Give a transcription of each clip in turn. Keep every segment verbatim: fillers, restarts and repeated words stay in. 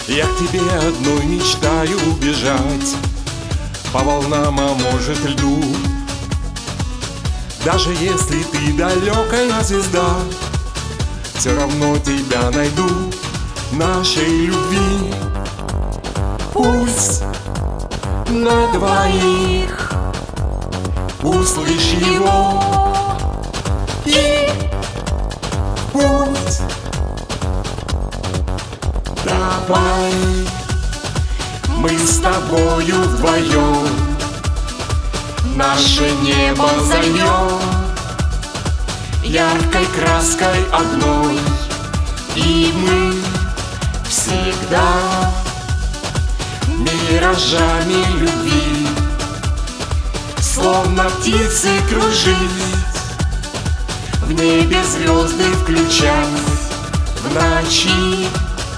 Я к тебе одной мечтаю убежать по волнам, а может льду. Даже если ты далекая звезда, все равно тебя найду. Нашей любви пульс на двоих, услышь его и путь. Давай мы с тобою вдвоем наше небо зальем яркой краской одной, и мы всегда миражами любви, словно птицы кружить, в небе звезды включать в ночи.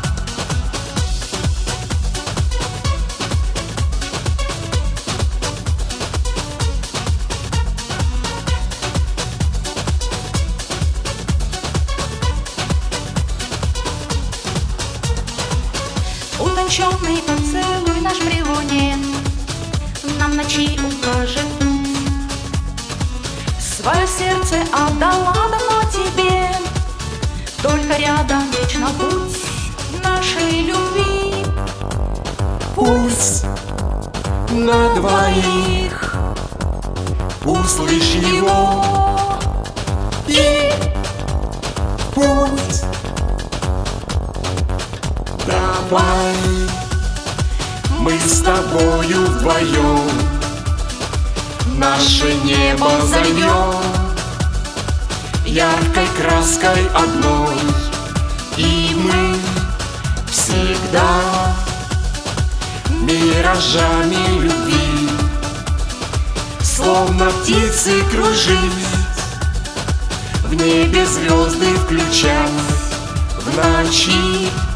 Утонченный поцелуй наш при луне нам ночи укажет путь. Свое сердце отдала давно тебе, только рядом вечно путь нашей любви. Пульс на двоих, услышь его и путь. Давай мы с тобою вдвоем наше небо зальем яркой краской одной, и мы всегда миражами любви, словно птицы кружить, в небе звезды включать в ночи.